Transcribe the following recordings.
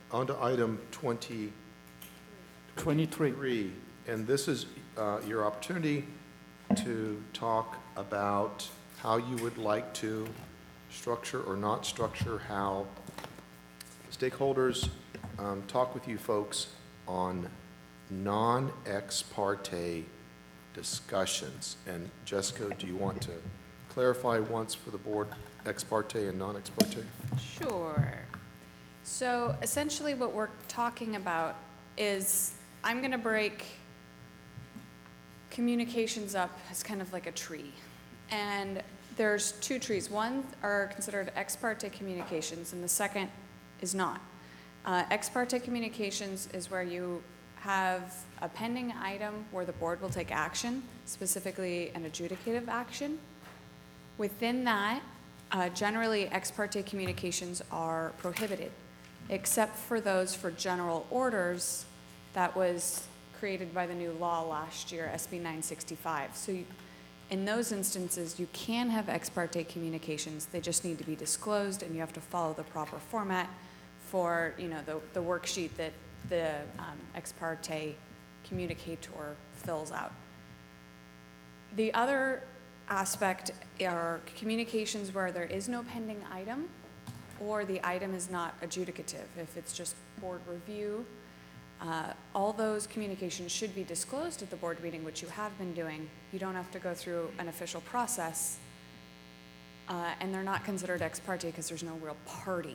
On to item 23. 23. And this is your opportunity to talk about how you would like to structure or not structure how stakeholders talk with you folks on non-ex parte discussions. And Jessica, do you want to clarify once for the board ex parte and non-ex parte? Sure. So essentially what we're talking about is I'm going to break communications up as kind of like a tree. And there's two trees. One are considered ex parte communications, and the second is not. Ex parte communications is where you have a pending item where the board will take action, specifically an adjudicative action. Within that, generally ex parte communications are prohibited, except for those for general orders that was created by the new law last year, SB 965. So in those instances, you can have ex parte communications. They just need to be disclosed, and you have to follow the proper format for the worksheet that the ex parte communicator fills out. The other aspect are communications where there is no pending item or the item is not adjudicative. If it's just board review, all those communications should be disclosed at the board meeting, which you have been doing. You don't have to go through an official process, and they're not considered ex parte because there's no real party.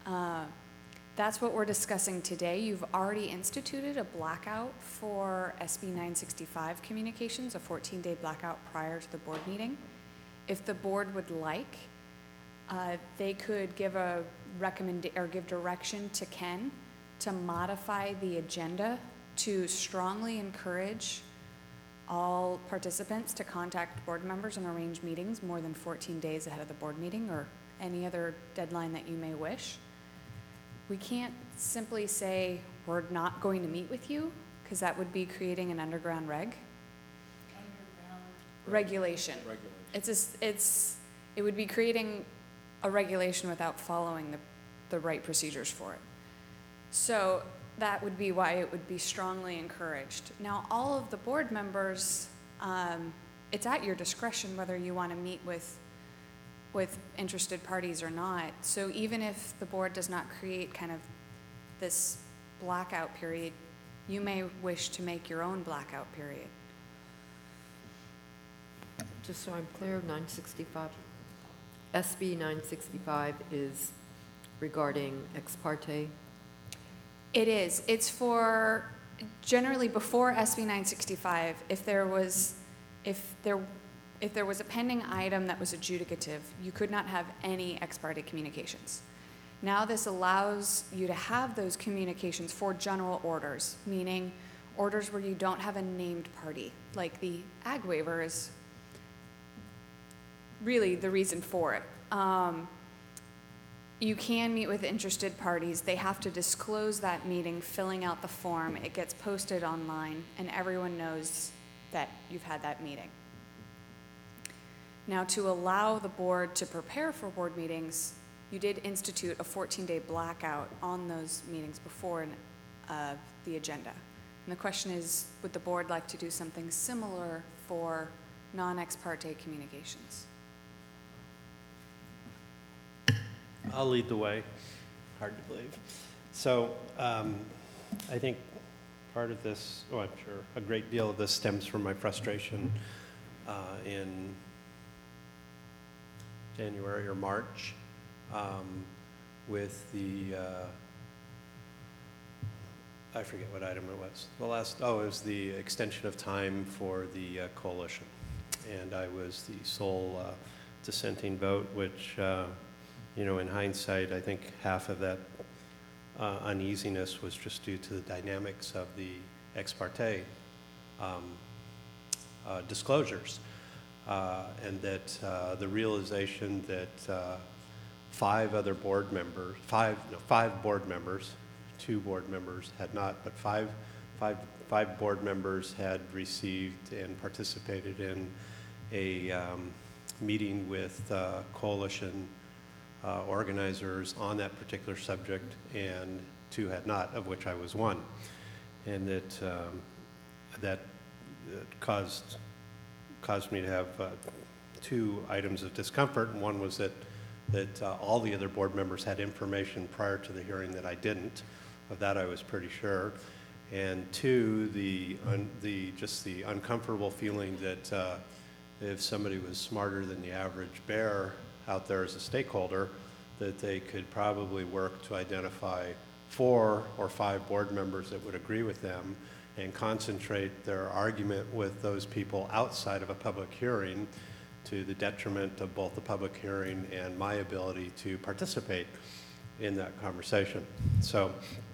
That's what we're discussing today. You've already instituted a blackout for SB 965 communications, a 14-day blackout prior to the board meeting. If the board would like, they could give a give direction to Ken to modify the agenda to strongly encourage all participants to contact board members and arrange meetings more than 14 days ahead of the board meeting or any other deadline that you may wish. We can't simply say we're not going to meet with you, because that would be creating an underground regulation. It would be creating a regulation without following the right procedures for it. So that would be why it would be strongly encouraged. Now, all of the board members, it's at your discretion whether you want to meet with interested parties or not. So even if the board does not create kind of this blackout period, you may wish to make your own blackout period. Just so I'm clear, 965, SB 965 is regarding ex parte? It is. It's for generally before SB 965, if there was a pending item that was adjudicative, you could not have any ex parte communications. Now this allows you to have those communications for general orders, meaning orders where you don't have a named party, like the ag waiver is really the reason for it. You can meet with interested parties. They have to disclose that meeting, filling out the form. It gets posted online, and everyone knows that you've had that meeting. Now, to allow the board to prepare for board meetings, you did institute a 14-day blackout on those meetings before the agenda. And the question is, would the board like to do something similar for non-ex parte communications? I'll lead the way. Hard to believe. So I think part of this, I'm sure a great deal of this stems from my frustration in January or March with the, I forget what item it was. It was the extension of time for the coalition. And I was the sole dissenting vote, which, in hindsight, I think half of that uneasiness was just due to the dynamics of the ex parte disclosures. And that the realization that five board members, 2 board members had not, but five board members had received and participated in a meeting with coalition organizers on that particular subject, and two had not, of which I was one. And that caused me to have two items of discomfort. And one was that all the other board members had information prior to the hearing that I didn't. Of that I was pretty sure. And two, just the uncomfortable feeling that if somebody was smarter than the average bear out there as a stakeholder, that they could probably work to identify 4 or 5 board members that would agree with them and concentrate their argument with those people outside of a public hearing, to the detriment of both the public hearing and my ability to participate in that conversation. So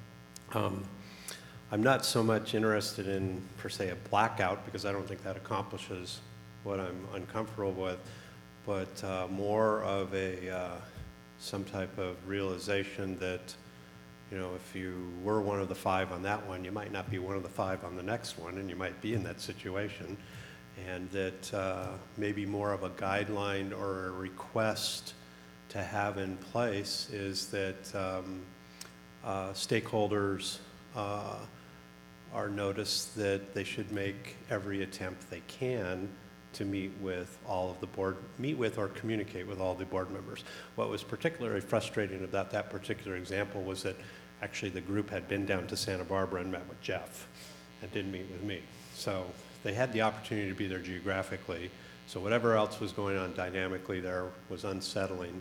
I'm not so much interested in, per se, a blackout, because I don't think that accomplishes what I'm uncomfortable with, but more of some type of realization that, you know, if you were one of the 5 on that one, you might not be one of the 5 on the next one, and you might be in that situation. And that maybe more of a guideline or a request to have in place is that stakeholders are noticed that they should make every attempt they can to meet with or communicate with all the board members. What was particularly frustrating about that particular example was that actually the group had been down to Santa Barbara and met with Jeff and didn't meet with me. So they had the opportunity to be there geographically. So whatever else was going on dynamically there was unsettling.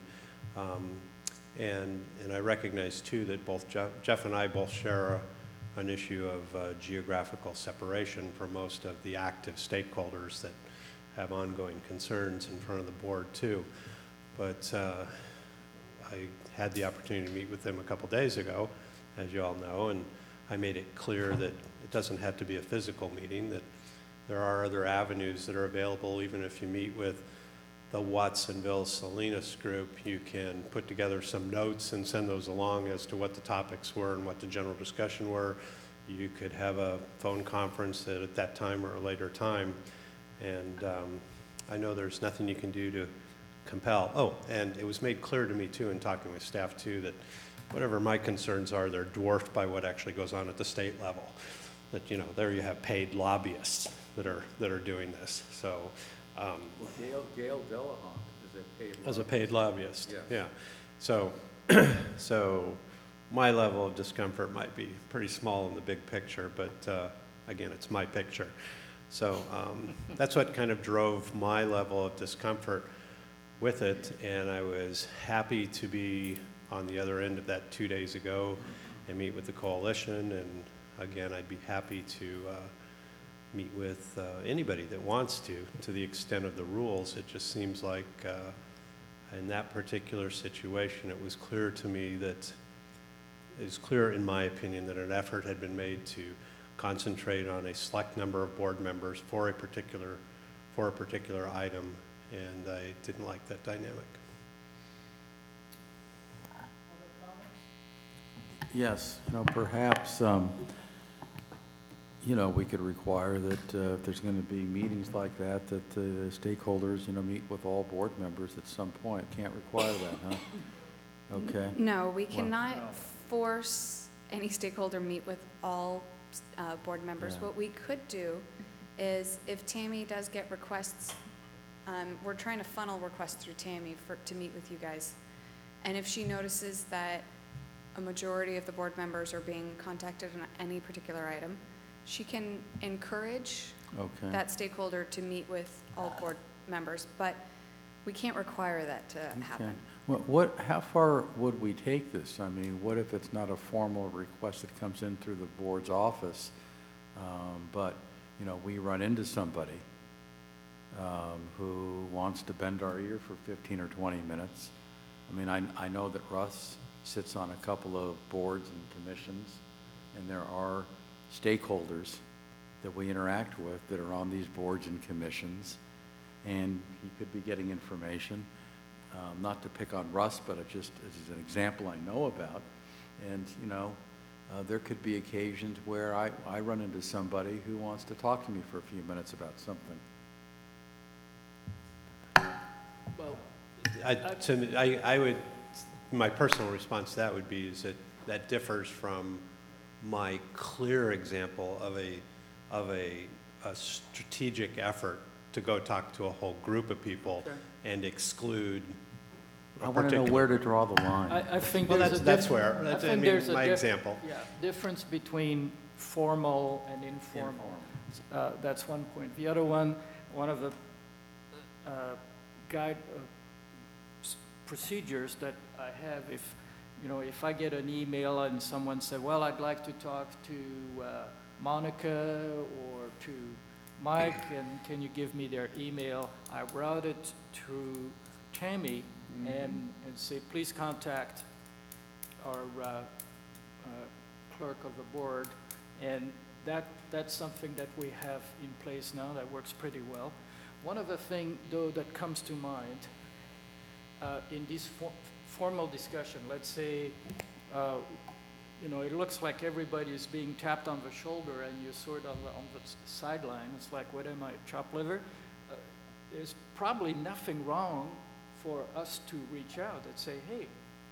And I recognize too that both Jeff and I both share an issue of geographical separation for most of the active stakeholders that have ongoing concerns in front of the board too. But I had the opportunity to meet with them a couple days ago, as you all know, and I made it clear that it doesn't have to be a physical meeting, that there are other avenues that are available. Even if you meet with the Watsonville Salinas group, you can put together some notes and send those along as to what the topics were and what the general discussion were. You could have a phone conference at that time or a later time. And I know there's nothing you can do to compel. Oh, and it was made clear to me too in talking with staff too that whatever my concerns are, they're dwarfed by what actually goes on at the state level. That, you know, there you have paid lobbyists that are doing this. So Well, Gail Delahunt is a paid as a paid lobbyist, Yes. yeah. So, so my level of discomfort might be pretty small in the big picture, but again, it's my picture. So that's what kind of drove my level of discomfort with it, and I was happy to be on the other end of that 2 days ago and meet with the coalition, and again, I'd be happy to meet with anybody that wants to the extent of the rules. It just seems like in that particular situation, it was clear to me that, it was clear in my opinion that an effort had been made to concentrate on a select number of board members for a particular item, and I didn't like that dynamic. Yes, you know, perhaps, you know, we could require that if there's going to be meetings like that, that the stakeholders, you know, meet with all board members at some point. Can't require that, huh? Okay. No, we cannot force any stakeholder meet with all board members. Yeah. What we could do is if Tammy does get requests, we're trying to funnel requests through Tammy to meet with you guys. And if she notices that a majority of the board members are being contacted on any particular item, she can encourage Okay. that stakeholder to meet with all board members, but we can't require that to happen. How far would we take this? I mean, what if it's not a formal request that comes in through the board's office, but, you know, we run into somebody who wants to bend our ear for 15 or 20 minutes? I mean, I know that Russ sits on a couple of boards and commissions, and there are stakeholders that we interact with that are on these boards and commissions, and he could be getting information. Not to pick on Russ, but it just is an example I know about. And, you know, there could be occasions where I run into somebody who wants to talk to me for a few minutes about something. Well, my personal response to that would be is that that differs from my clear example of a strategic effort to go talk to a whole group of people Okay. and exclude I a want to know particular. where to draw the line. I think Well, there's a that's diff- where, I that's, I think mean, there's a my diff- example. Yeah, difference between formal and informal. That's one point. The other one of the guide procedures that I have, if I get an email and someone said, well, I'd like to talk to Monica or to Mike, and can you give me their email? I route it to Tammy and say, please contact our clerk of the board. And that's something that we have in place now that works pretty well. One of the things, though, that comes to mind in this formal discussion, let's say, it looks like everybody is being tapped on the shoulder and you're sort of on the sideline. It's like, what am I, chopped liver? There's probably nothing wrong for us to reach out and say, hey,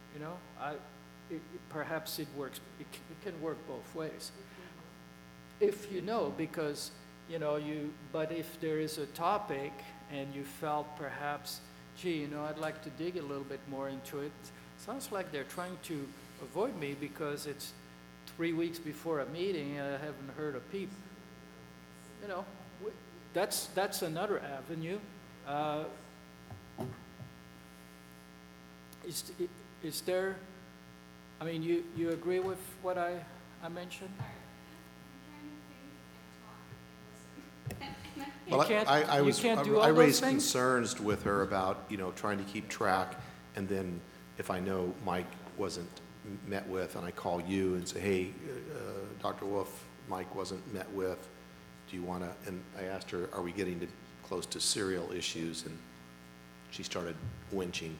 perhaps it works. It can work both ways. If because, but if there is a topic and you felt perhaps, gee, I'd like to dig a little bit more into it. Sounds like they're trying to avoid me because it's 3 weeks before a meeting and I haven't heard a peep. That's another avenue. Is there, you agree with what I mentioned? You Well, can't- I you was, can't do I all those raised things? concerns with her about, trying to keep track, and then if I know Mike wasn't met with, and I call you and say, hey, Dr. Wolf, Mike wasn't met with, do you want to, and I asked her, are we getting close to serial issues, and she started winching.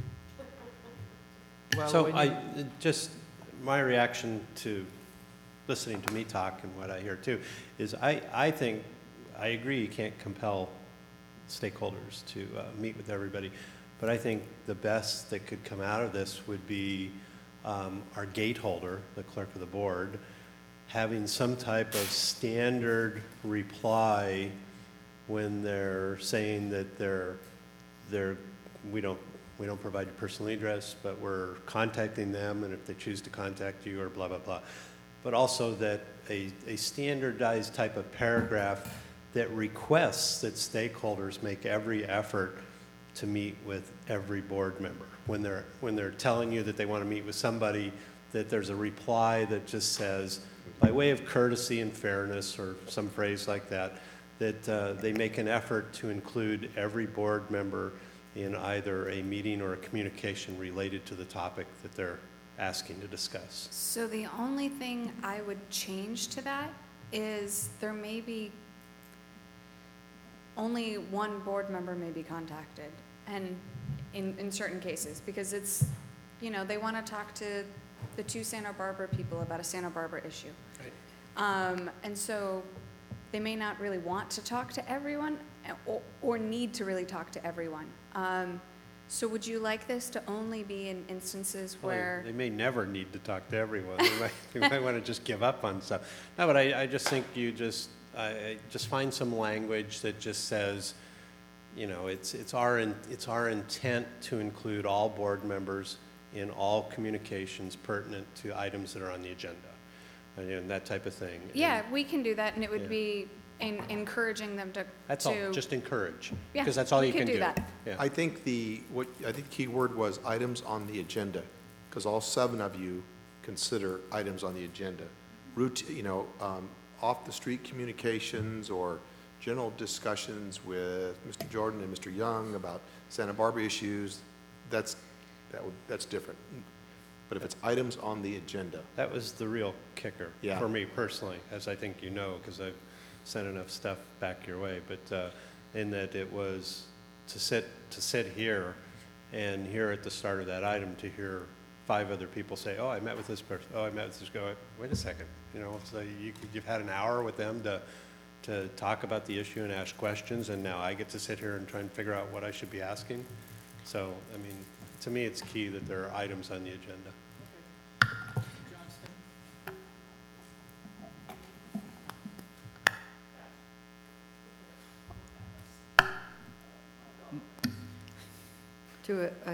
Well, So when you- my reaction to listening to me talk and what I hear too, is I think, I agree you can't compel stakeholders to meet with everybody, but I think the best that could come out of this would be our gate holder, the clerk of the board, having some type of standard reply when they're saying that we don't provide your personal address, but we're contacting them, and if they choose to contact you, or blah, blah, blah. But also that a standardized type of paragraph that requests that stakeholders make every effort to meet with every board member. When they're telling you that they want to meet with somebody, that there's a reply that just says, by way of courtesy and fairness, or some phrase like that, that they make an effort to include every board member in either a meeting or a communication related to the topic that they're asking to discuss. So the only thing I would change to that is there may be only one board member may be contacted, and in certain cases, because it's, they want to talk to the 2 Santa Barbara people about a Santa Barbara issue. Right. And so they may not really want to talk to everyone or need to really talk to everyone. So would you like this to only be in instances Well, where? They may never need to talk to everyone. They might want to just give up on stuff. No, but I just think you just find some language that just says, it's our intent to include all board members in all communications pertinent to items that are on the agenda, and that type of thing. Yeah, And we can do that, and it would Yeah. be encouraging them to. that's all. Just encourage, Yeah, because that's all we you can can do that. Yeah. I think the key word was items on the agenda, because all 7 of you consider items on the agenda. Off-the-street communications or general discussions with Mr. Jordan and Mr. Young about Santa Barbara issues, that's different. But if it's items on the agenda, That was the real kicker Yeah. for me personally, as I think you know, because I've sent enough stuff back your way. But in that it was to sit here and hear at the start of that item, to hear 5 other people say, "Oh, I met with this person. Oh, I met with this guy." Wait a second, so you've had an hour with them to talk about the issue and ask questions, and now I get to sit here and try and figure out what I should be asking. So, to me, it's key that there are items on the agenda. to a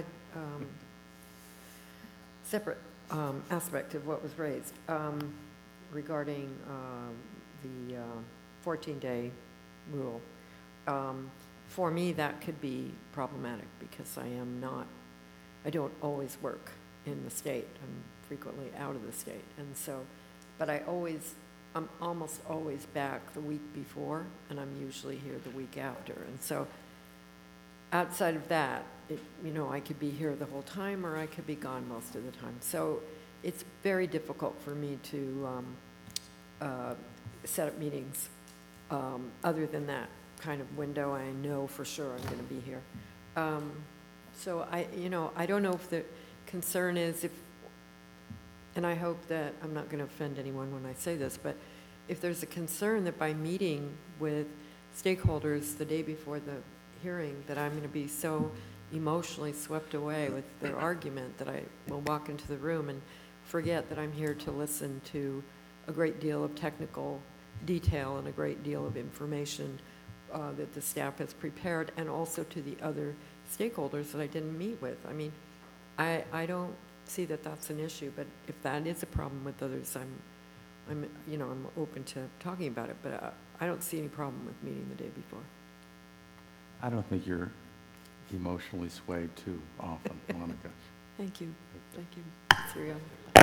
separate aspect of what was raised regarding the 14-day rule. For me, that could be problematic because I don't always work in the state. I'm frequently out of the state. And so, but I'm almost always back the week before, and I'm usually here the week after. And so outside of that, I could be here the whole time or I could be gone most of the time. So it's very difficult for me to set up meetings other than that kind of window. I know for sure I'm going to be here. So I don't know if the concern is and I hope that I'm not going to offend anyone when I say this, but if there's a concern that by meeting with stakeholders the day before the hearing that I'm going to be so emotionally swept away with their argument that I will walk into the room and forget that I'm here to listen to a great deal of technical detail and a great deal of information that the staff has prepared, and also to the other stakeholders that I didn't meet with. I mean, I don't see that that's an issue, but if that is a problem with others, I'm open to talking about it, but I don't see any problem with meeting the day before. I don't think you're emotionally swayed too often, Monica. Thank you. Thank you, Sirianni.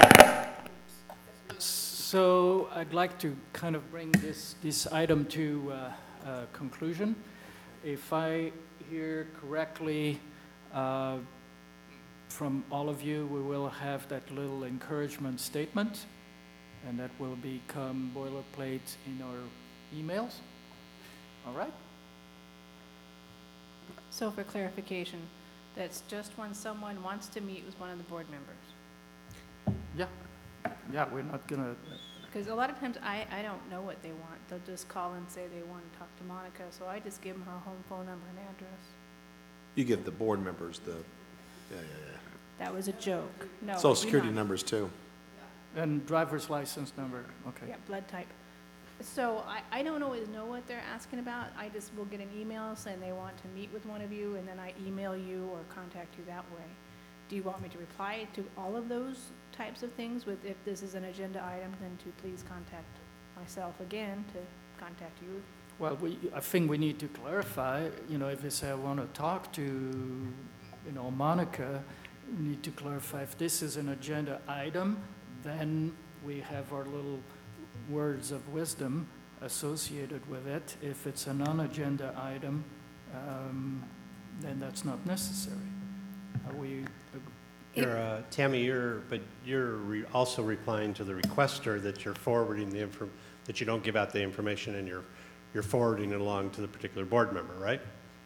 So I'd like to kind of bring this item to a conclusion. If I hear correctly from all of you, we will have that little encouragement statement, and that will become boilerplate in our emails. All right? So for clarification, that's just when someone wants to meet with one of the board members? Yeah, we're not gonna, Because a lot of times I don't know what they want. They'll just call and say they want to talk to Monica, so I just give them her home phone number and address. You give the board members That was a joke. No, I Social do security not. numbers too. and driver's license number, okay. Yeah, blood type. So I don't always know what they're asking about. I just will get an email saying they want to meet with one of you, and then I email you or contact you that way. Do you want me to reply to all of those types of things with, if this is an agenda item, then to please contact myself again to contact you? Well, I think we need to clarify, if they say, I want to talk to, Monica, we need to clarify if this is an agenda item, then we have our little words of wisdom associated with it. If it's a non-agenda item, then that's not necessary. Are we, Tammy, you're also replying to the requester that you're forwarding that you don't give out the information and you're forwarding it along to the particular board member, right?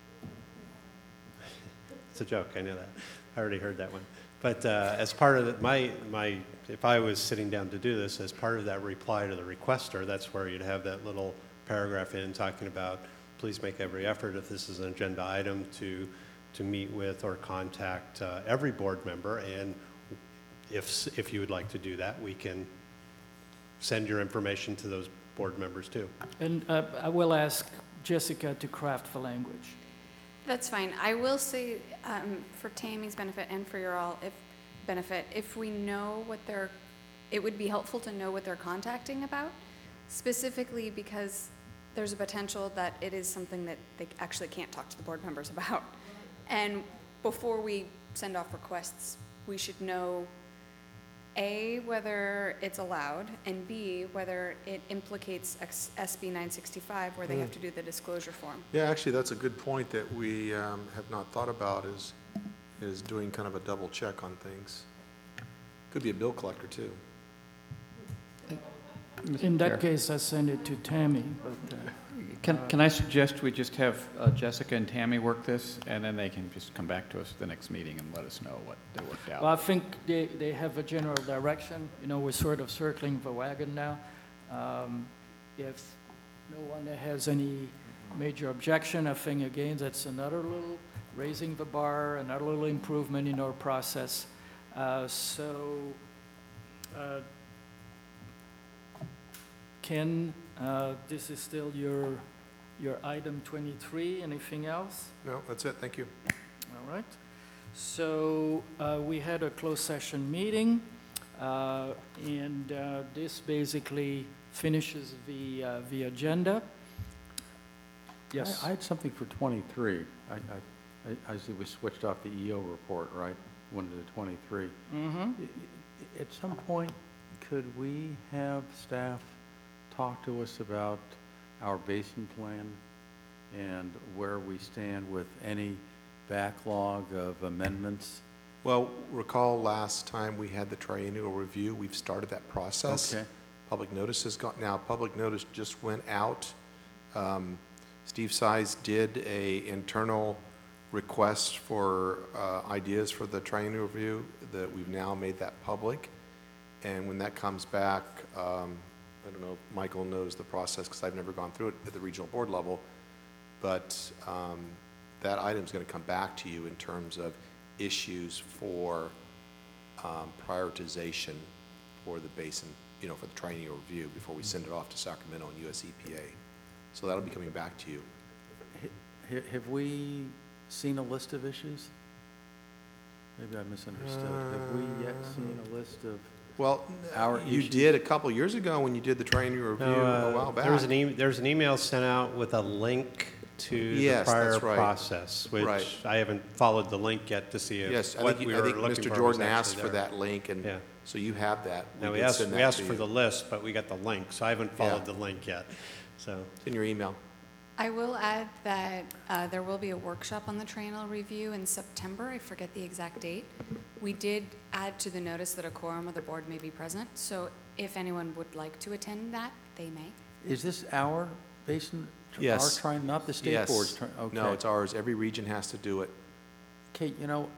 It's a joke, I know that. I already heard that one. But as part of if I was sitting down to do this, as part of that reply to the requester, that's where you'd have that little paragraph in talking about, please make every effort if this is an agenda item to meet with or contact every board member, and if you would like to do that, we can send your information to those board members too. and I will ask Jessica to craft the language. That's fine. I will say, for Tammy's benefit and for your all benefit, if we know it would be helpful to know what they're contacting about, specifically because there's a potential that it is something that they actually can't talk to the board members about. And before we send off requests, we should know, A, whether it's allowed, and B, whether it implicates SB 965, where they have to do the disclosure form. Yeah, actually, that's a good point that we have not thought about, is doing kind of a double check on things. Could be a bill collector too. In that case, I send it to Tammy, but, Can I suggest we just have Jessica and Tammy work this, and then they can just come back to us at the next meeting and let us know what they worked out? well, I think they have a general direction. We're sort of circling the wagon now. If no one has any major objection, I think, again, that's another little raising the bar, another little improvement in our process. Ken, this is still your item 23. Anything else? No, that's it, thank you. All right. So we had a closed session meeting, and this basically finishes the agenda. Yes. I had something for 23. I see we switched off the EO report, right? Went to 23. Mm-hmm. At some point, could we have staff talk to us about our basin plan and where we stand with any backlog of amendments? Well, recall last time we had the triennial review, we've started that process. Okay. Public notice has gone, now, public notice just went out. Steve Size did a internal request for ideas for the triennial review, that we've now made that public. And when that comes back, I don't know if Michael knows the process, because I've never gone through it at the regional board level, but that item's going to come back to you in terms of issues for prioritization for the basin, you know, for the triennial review before we send it off to Sacramento and US EPA. So that'll be coming back to you. Have we seen a list of issues? Maybe I misunderstood. Have we yet seen a list of? Well, Our you issues. did a couple years ago when you did the triennial review a while back. There was an email sent out with a link to the Yes, prior that's right. process, which Right. I haven't followed the link yet to see Yes, if I what think, we I were think looking Mr. for was Jordan asked actually for there. that link, and Yeah. so you have that. Now, we did asked send we that asked to for you. the list, but we got the link, so I haven't followed the link yet. So, It's in your email. I will add that there will be a workshop on the triennial review in September. I forget the exact date. We did add to the notice that a quorum of the board may be present, so if anyone would like to attend that, they may. Is this our basin? Yes. Our trying, not the state Yes. board's trying? Okay. No, it's ours. Every region has to do it. Okay, you know,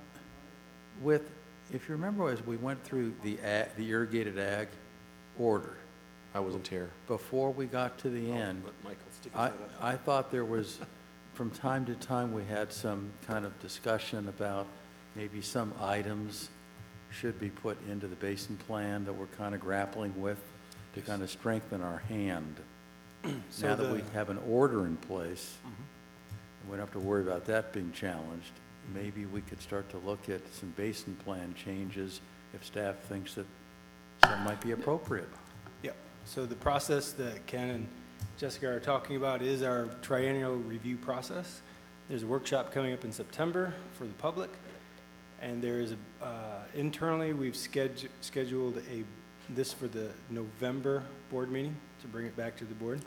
if you remember, as we went through the irrigated ag order, I wasn't here. before we got to the end, I thought there was, from time to time, we had some kind of discussion about maybe some items should be put into the basin plan that we're kind of grappling with to kind of strengthen our hand. Now that we have an order in place, and we don't have to worry about that being challenged, maybe we could start to look at some basin plan changes if staff thinks that some might be appropriate. Yep. So the process that Ken and Jessica are talking about is our triennial review process. There's a workshop coming up in September for the public, and there is internally we've scheduled this for the November board meeting to bring it back to the board.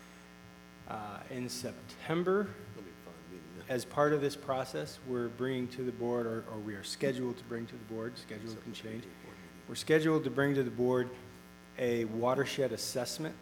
In September, as part of this process, we're bringing to the board, or we are scheduled to bring to the board, schedule can change. We're scheduled to bring to the board a watershed assessment.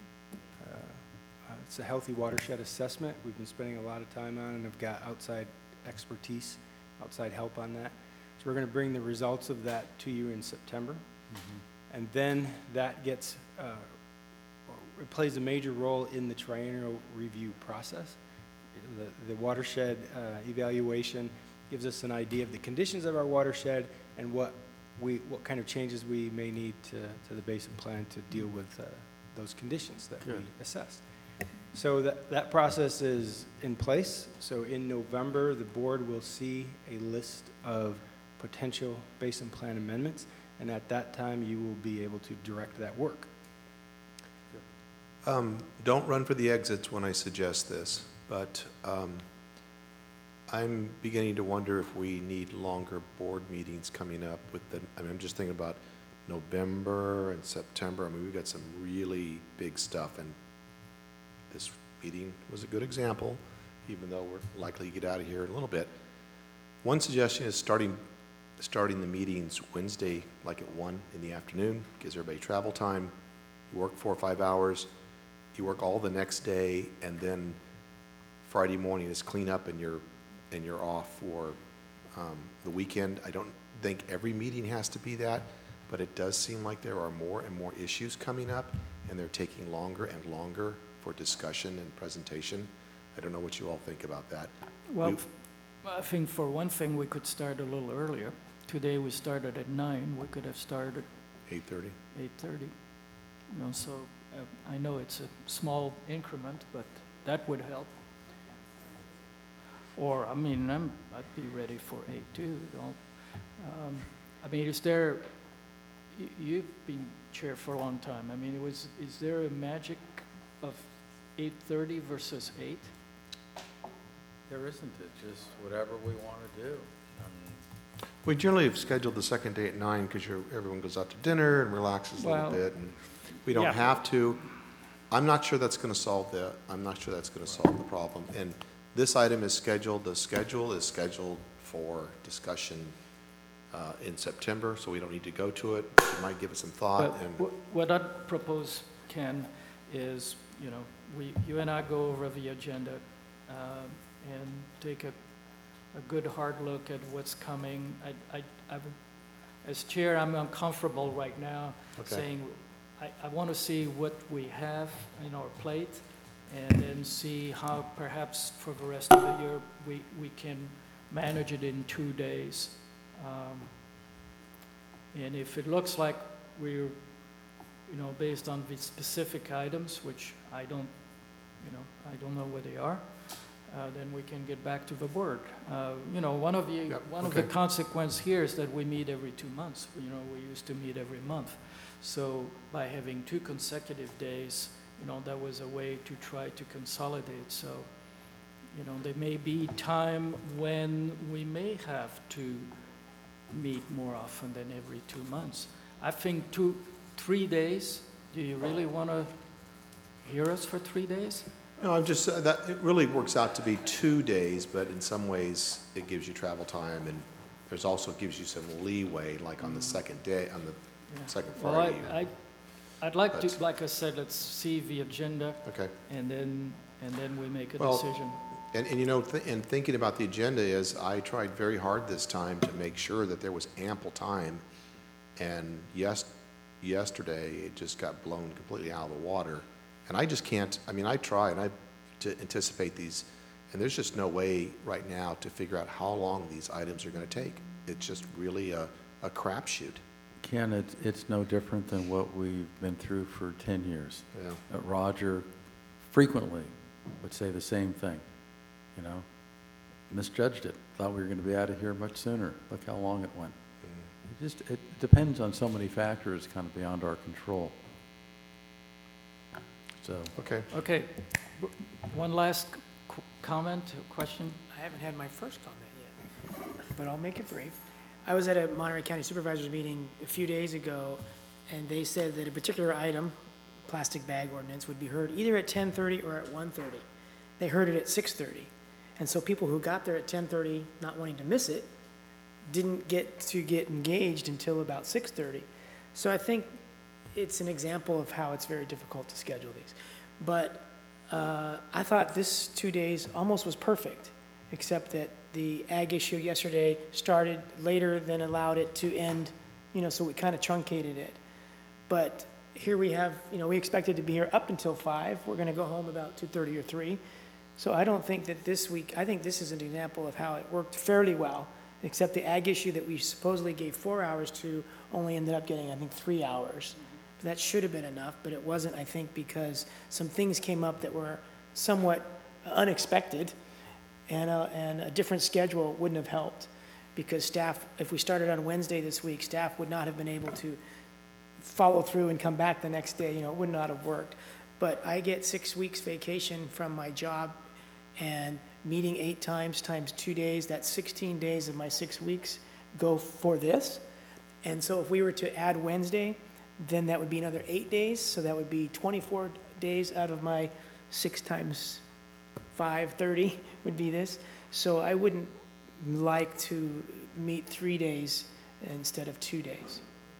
It's a healthy watershed assessment. We've been spending a lot of time on it and have got outside expertise, outside help on that. So we're going to bring the results of that to you in September. And then that gets, it plays a major role in the triennial review process. The watershed evaluation gives us an idea of the conditions of our watershed and what kind of changes we may need to the basin plan to deal with those conditions that we Good. assessed. So that process is in place. So in November, the board will see a list of potential basin plan amendments, and at that time, you will be able to direct that work. Don't run for the exits when I suggest this, but I'm beginning to wonder if we need longer board meetings coming up with I'm just thinking about November and September. I mean, we've got some really big stuff, and this meeting was a good example, even though we're likely to get out of here in a little bit. One suggestion is starting the meetings Wednesday, like at 1 in the afternoon, gives everybody travel time. You work 4 or 5 hours, you work all the next day, and then Friday morning is clean up and you're off for the weekend. I don't think every meeting has to be that, but it does seem like there are more and more issues coming up, and they're taking longer and longer for discussion and presentation. I don't know what you all think about that. Well, I think for one thing, we could start a little earlier. Today, we started at 9. We could have started 8:30? 8:30. So I know it's a small increment, but that would help. Or, I mean, I'd be ready for 8 too, don't, I mean, is there, you've been chair for a long time, I mean, is there a magic of 8:30 versus 8? There isn't, it's just whatever we want to do. We generally have scheduled the second day at 9 because everyone goes out to dinner and relaxes a little Well, bit, and we don't yeah. have to. I'm not sure that's going to solve the problem. And this item is scheduled, the schedule is scheduled for discussion in September, so we don't need to go to it. You might give it some thought, But and what I'd propose, Ken, is, you know, you and I go over the agenda and take a good hard look at what's coming. As chair, I'm uncomfortable right now Okay. saying, I want to see what we have in our plate and then see how perhaps for the rest of the year we can manage it in 2 days. And if it looks like we're, you know, based on the specific items, which I don't know what they are, then we can get back to the board. You know, one of the okay. consequence here is that we meet every 2 months. You know, we used to meet every month. So by having 2 consecutive days, you know, that was a way to try to consolidate. So, you know, there may be time when we may have to meet more often than every 2 months. I think 3 days, do you really want to hear us for 3 days? no, I'm just, that, it really works out to be 2 days, but in some ways, it gives you travel time, and there's also gives you some leeway, like on the second day, on the Yeah. second Well, Friday. I'd like to, But- like I said, let's see the agenda Okay. and then we make a Well, decision. And you know, and thinking about the agenda is, I tried very hard this time to make sure that there was ample time, and yesterday, it just got blown completely out of the water. And I just can't, I mean, I try, and to anticipate these, and there's just no way right now to figure out how long these items are gonna take. It's just really a crapshoot. Ken, it's no different than what we've been through for 10 years. Yeah. Roger frequently would say the same thing, you know? Misjudged it, thought we were going to be out of here much sooner. Look how long it went. It depends on so many factors kind of beyond our control. So, Okay. Okay, one last comment, or question? I haven't had my first comment yet, but I'll make it brief. I was at a Monterey County Supervisors meeting a few days ago, and they said that a particular item, plastic bag ordinance, would be heard either at 10:30 or at 1:30. They heard it at 6:30. And so people who got there at 10:30, not wanting to miss it, didn't get to get engaged until about 6:30. So I think it's an example of how it's very difficult to schedule these. But I thought this 2 days almost was perfect, except that the ag issue yesterday started later than allowed it to end, you know, so we kind of truncated it. But here we have, you know, we expected to be here up until 5. We're going to go home about 2:30 or 3. So I don't think that this week, I think this is an example of how it worked fairly well, except the ag issue that we supposedly gave 4 hours to only ended up getting, I think, 3 hours. That should have been enough, but it wasn't, I think, because some things came up that were somewhat unexpected, and a different schedule wouldn't have helped, because staff, if we started on Wednesday this week, staff would not have been able to follow through and come back the next day, you know, it would not have worked. But I get 6 weeks vacation from my job, and meeting 8 times 2 days, that's 16 days of my 6 weeks go for this. And so if we were to add Wednesday, then that would be another 8 days, so that would be 24 days out of my 6 times 5, 30 would be this. So I wouldn't like to meet 3 days instead of 2 days.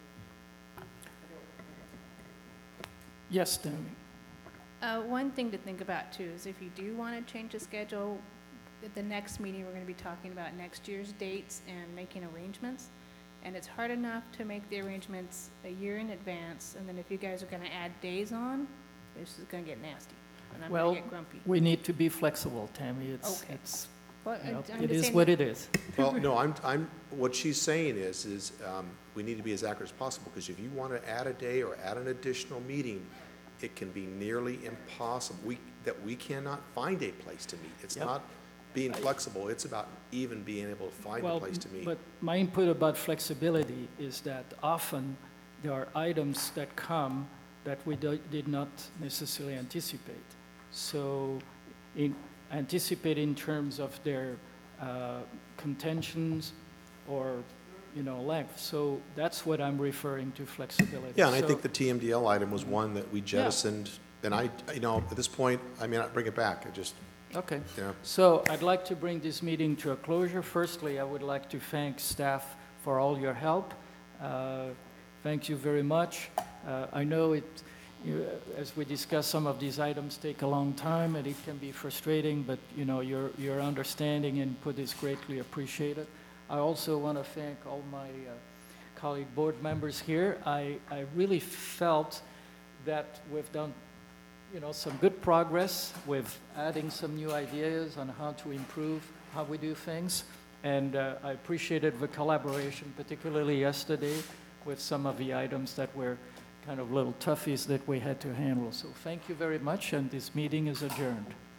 Yes, Tammy. One thing to think about too is if you do want to change the schedule, at the next meeting, we're going to be talking about next year's dates and making arrangements. And it's hard enough to make the arrangements a year in advance, and then if you guys are going to add days on, this is going to get nasty, and I'm Well, going to get grumpy. we need to be flexible, Tammy. Okay. It's, Well, you know, I'm it just is saying what that- it is. Well, no, what she's saying is we need to be as accurate as possible, because if you want to add a day or add an additional meeting, it can be nearly impossible, that we cannot find a place to meet. It's Yep. not, being flexible. It's about even being able to find a Well, place to meet. but my input about flexibility is that often there are items that come that we did not necessarily anticipate. So anticipate in terms of their contentions or, length. So that's what I'm referring to flexibility. Yeah, and I So- think the TMDL item was one that we jettisoned, and at this point, I may not bring it back. Okay. Yeah. So I'd like to bring this meeting to a closure. Firstly, I would like to thank staff for all your help. Thank you very much. I know as we discuss, some of these items take a long time, and it can be frustrating, but, your understanding and input is greatly appreciated. I also want to thank all my colleague board members here. I really felt that we've done some good progress with adding some new ideas on how to improve how we do things. And I appreciated the collaboration, particularly yesterday, with some of the items that were kind of little toughies that we had to handle. So thank you very much, and this meeting is adjourned.